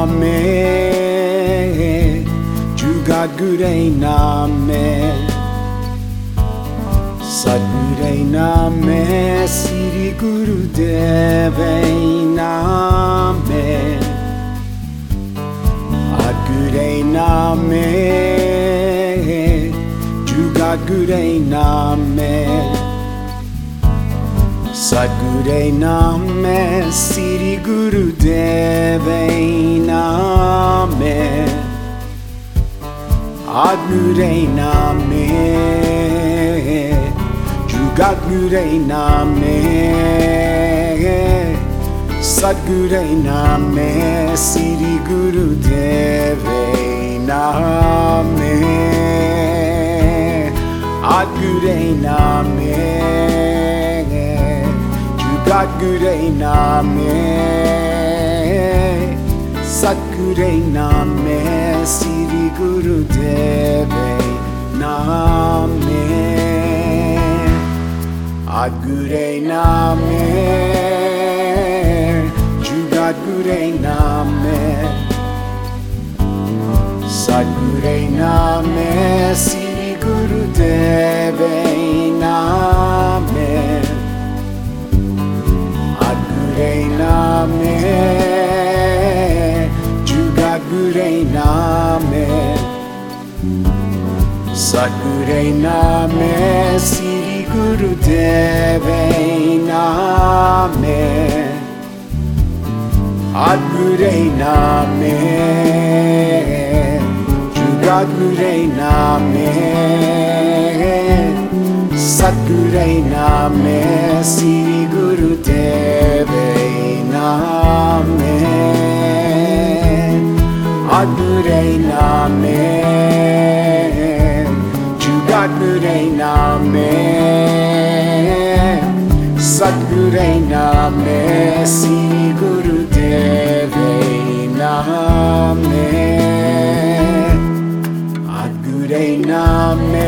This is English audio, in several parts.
Name, Jugat Gure Name, Sadgure Name, Sri Guru Deve Name, Adgure Name, Jugat Gure Name, Sadgure Name, Sri Guru Deve Name, Adgure Name, Jugat Gure Name, Sadgure Name, Sri Guru Deve Name, Adgure Name, Jugat Gure Name, Sadgure Name, Sri Guru Deve Name, Adgure Name, Jugat Gure Name, Sadgure Name, Sri Guru Deve Name, Adgure Name, Jugat Gure Name, Sadgure Name, Sri Guru Deve Name, Adgure Name, Jugat Gure Name, Sadgure Name, Sri Guru Deve Name, Adgure Name, Jugat Gure Name, Sadgure Name, Sri Guru Deve Name, Adgure Name,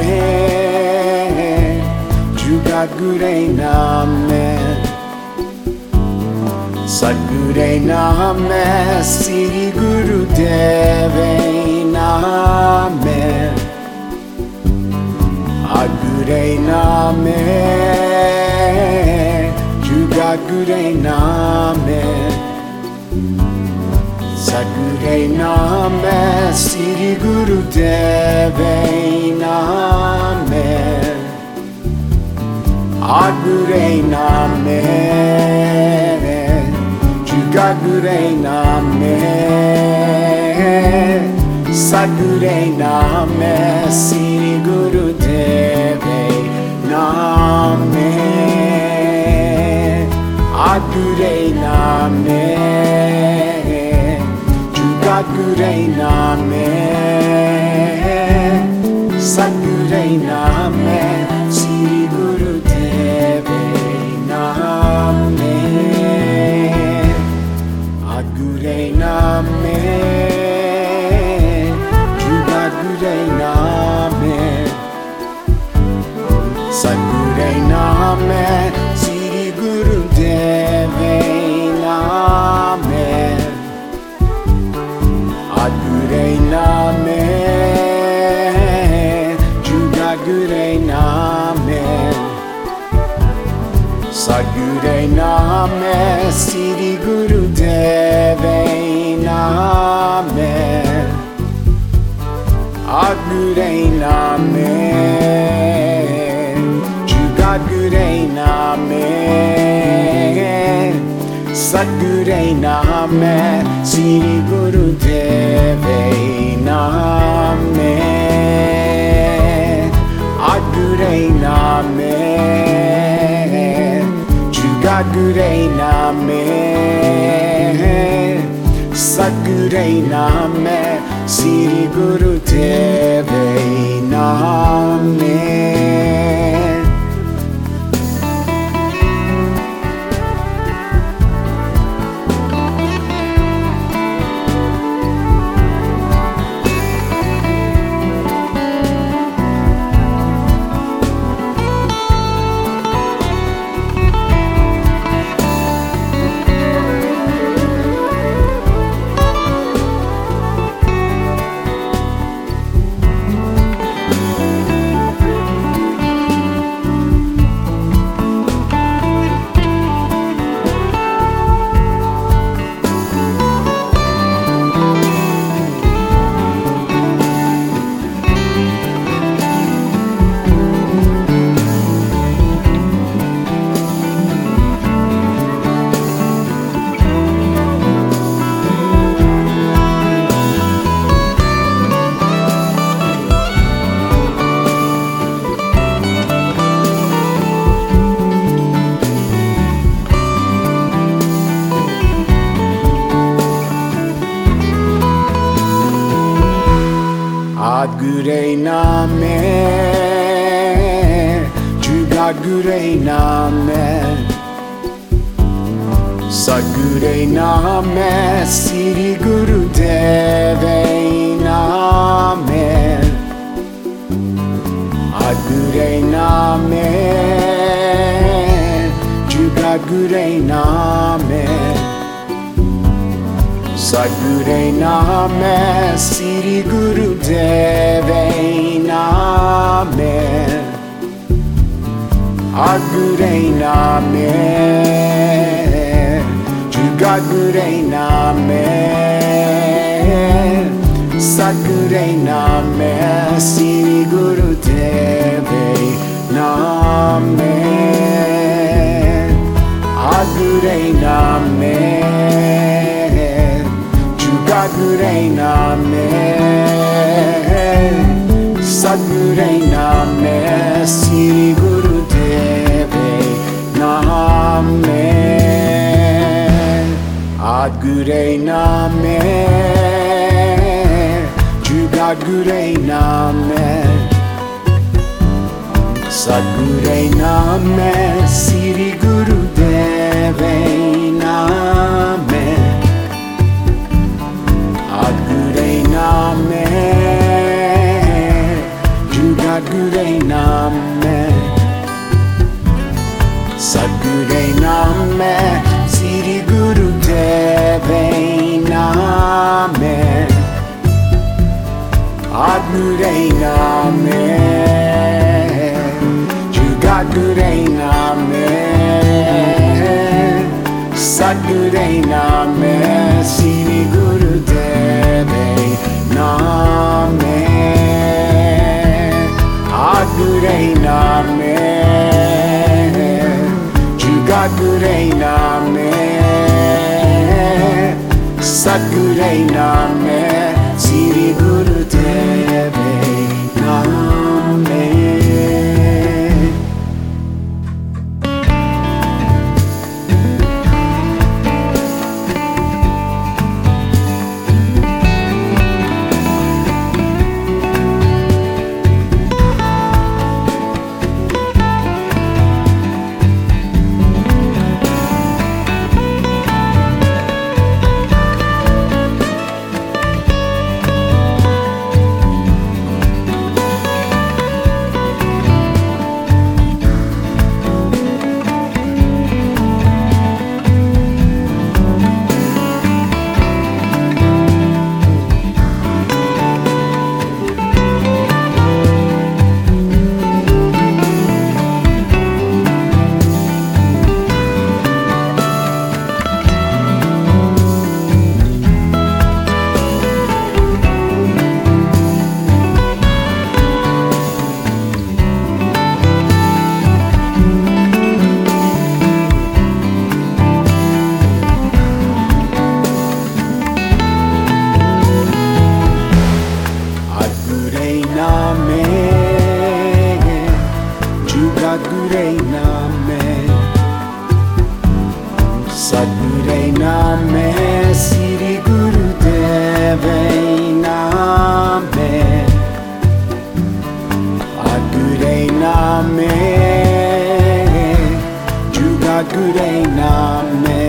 Jugat Gure Name, Sadgure Name, Sri Guru Deve Name, Adgure Name, Jugat Gure Name, Sadgure Name, Sri Guru Deve Name, Adgure Name, Jugat Gure Name, Sadgure Name, Sri Guru Deve Name, Adgure Name, Jugat Gure Name, Sadgure Name, Sri Guru Deve Name, Adgure Name, Jugat Gure Name, Sadgure Name, Sri Guru Deve Name, Adgure Name, Jugat Gure Name, Sadgure Name, Sri Guru Deve Name, Adgure Name, Jugat Gure Name, Sadgure Name, Sri Guru Deve Name, Adgure Name, Jugat Gure Name, Sadgure Name, Sri Guru Deve Name. Adgure Name, Jugadgure Name, Sadgure Name, Sri Guru Deve Name, Adgure Name, Jugadgure Name, Sadgure Name, Sri Guru Deve Name, Adgure Name, Jugadgure Name, Sadgure Name, Sri Guru Deve Name, Adgure Name, Jugadgure Name, Sadgure Name, Sri Guru Deve Name, Adgure Name, Jugadgure Name, Sadgure Name, Sri Guru Deve Name, Adgure Name, Jugadgure Name, Sadgure Name, Sri Guru Deve Name, Adgure Name, Jugadgure Name, Sadgure Name, Sri Guru Deve Name, Adgure Name, Jugadgure Name, Sadgure Name, Sri Guru Deve Name. Jugadgure Name, Sadgure Name, Sri Guru Deve Name, Adgure Name, Jugadgure Name,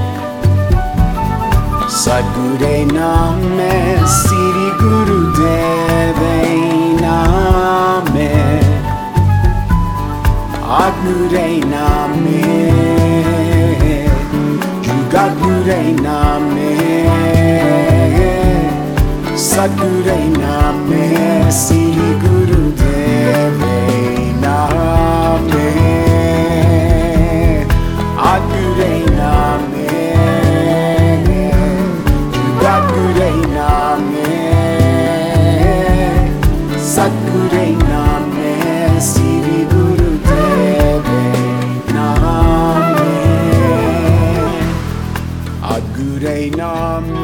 Sadgure Name, Sri Guru Deve Name, Adgure Name, Jugadgure Name, Sadgure Name, Sri Guru Deve Name, Adgure Name, Jugadgure Name, Sadgure Name, Sri Guru Deve Name, Adgure Name,